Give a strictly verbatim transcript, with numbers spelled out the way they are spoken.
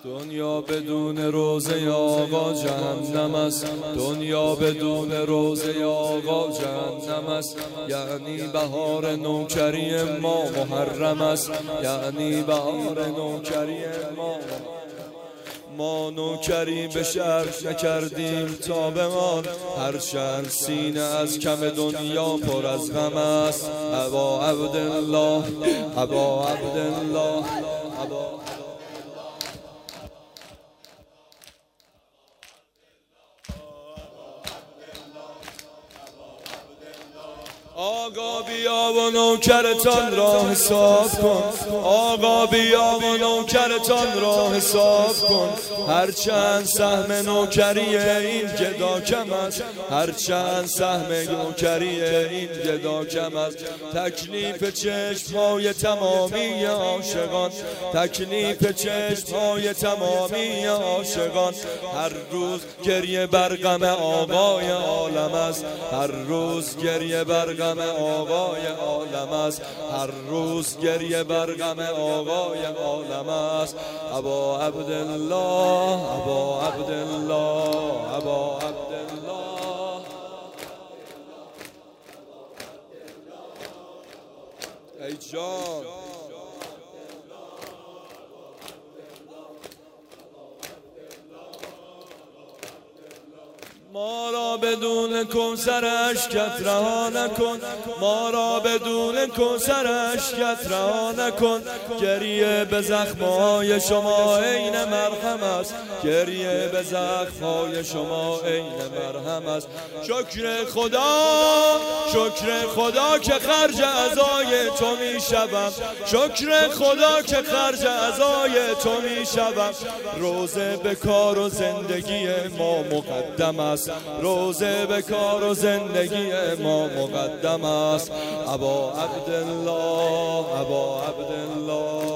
دنیا بدون روزه آقا جهنم است. دنیا بدون روزه آقا جهنم است. یعنی بهار نوکری ما محرم است. یعنی بهار نوکری ما ما نوکری به شرط نکردیم تا بمان، هرچند سینه از کم دنیا پر از غم است. ابا عبدالله ابا عبدالله ابا آقا بیا و نوکرتان را حساب کن. آقا بیا و نوکرتان را حساب کن. هرچند سهم نوکری این گدا کم است. هرچند سهم نوکری این گدا کم است. تکلیف چشم‌های تمامی عاشقان، تکلیف چشم‌های تمامی عاشقان، هر روز گریه بر غم آقای عالم است. هر روز گریه بر غم آقای عالم است. هر روز گریه بر غم آقای عالم است. ابا عبدالله ابا عبدالله ابا عبدالله ای جان ما را بدون کوثر اشکت رها نکن. ما را بدون کوثر اشکت رها نکن. گریه به زخم‌های شما عین مرهم است. گریه به زخم‌های شما عین مرهم است. شکر خدا شکر خدا که خرج عزای تو میشوم. شکر خدا که خرج عزای تو میشوم. روزه به کار و زندگی ما مقدم است. روزه به کار و زندگی ما مقدم است. ابا عبدالله ابا عبدالله